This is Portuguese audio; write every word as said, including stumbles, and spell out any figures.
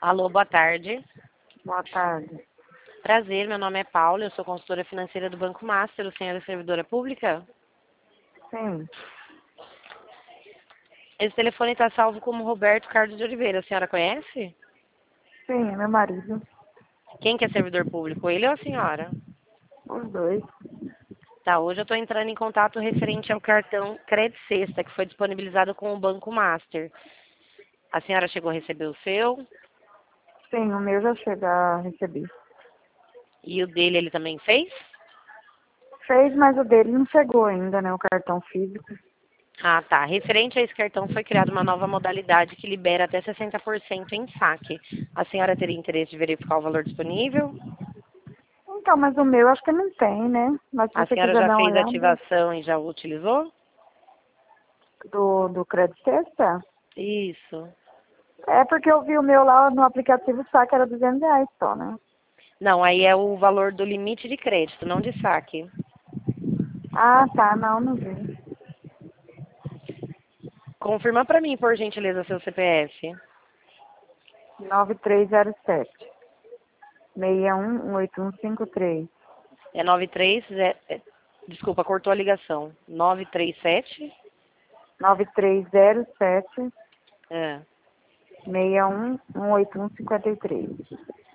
Alô, boa tarde. Boa tarde. Prazer, meu nome é Paula, eu sou consultora financeira do Banco Master. O senhor é servidora pública? Sim, Esse telefone está salvo como Roberto Carlos de Oliveira. A senhora conhece? sim, é meu marido. Quem que é servidor público, ele ou a senhora? Os dois. Tá, hoje eu estou entrando em contato referente ao cartão Credit Sexta, que foi disponibilizado com o Banco Master. A senhora chegou a receber o seu? Sim, o meu já chega a receber. E o dele ele também fez? Fez, mas o dele não chegou ainda, né? O cartão físico. Ah, tá. Referente a esse cartão, foi criada uma nova modalidade que libera até sessenta por cento em saque. A senhora teria interesse de verificar o valor disponível? Então, mas o meu acho que não tem, né? Mas se A você senhora quiser já dar uma fez a olhada ativação e já o utilizou? do, do Credit Sexta, Isso. é porque eu vi o meu lá no aplicativo, o saque era duzentos reais só, né? Não, aí é o valor do limite de crédito, não de saque. Ah, tá, não, não vi. Confirma para mim, por gentileza, seu C P F. nove três zero sete, seis um oito um cinco três. É nove três... É, é, desculpa, cortou a ligação. nove três sete... nove três zero sete, É. seis um oito um cinco três.